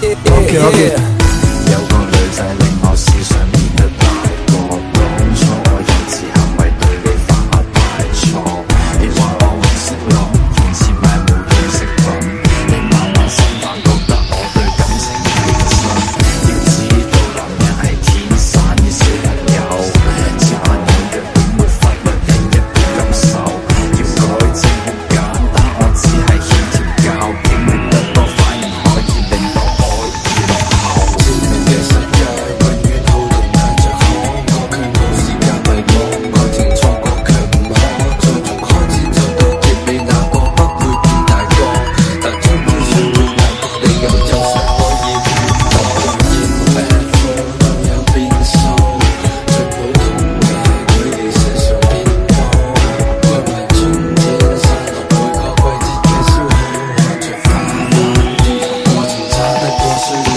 有個女仔令我思想變得大個，當初我幼稚行為對你犯下大錯，你話我唔識諗，用錢買冇用飾品，你慢慢心淡覺得我對感情認真，要知道男人係天生嘅小朋友，殘忍嘅點會忽略另一個感受，要改正好簡單，我只係欠調教，經歷得多反而可以令到愛意濃厚。前面嘅世界永遠好動彈着可，我卻冇時間迷惘，愛情錯過卻唔可，從開始就到結尾那個不會變大個，但終於想到那個理由就算可以變多，熱命負能有變數，最普通嘅佢哋身上變多，因為春天散落每個季節嘅消耗，看着花花啲過程差得過衰老。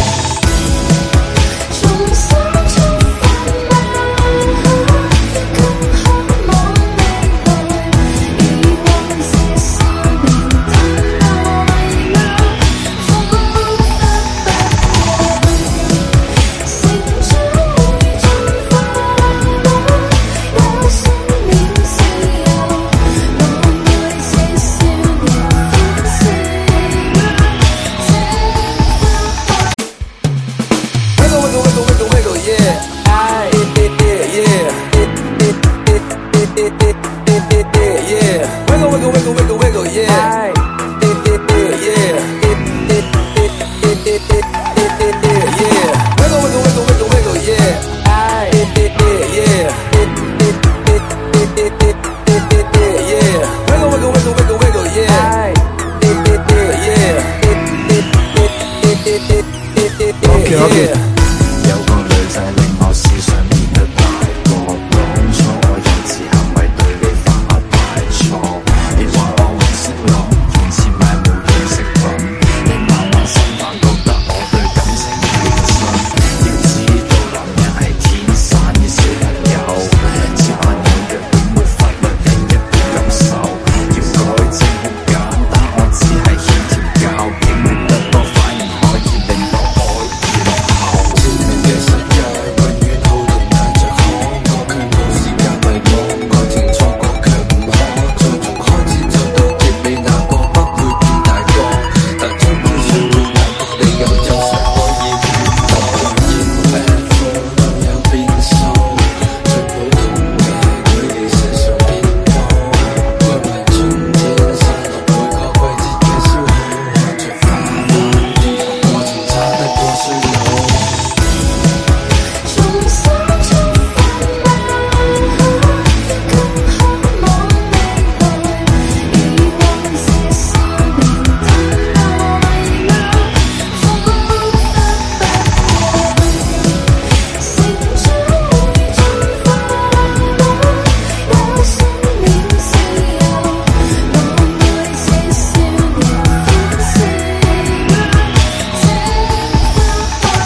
重新出發吧，更渴望未來，以往這3年太耐了，彷彿不過，成長會進化吧，有生命自由，我愛這少年歡笑吧， Wiggle, yeah. Yeah. Wiggle, yeah. Okay.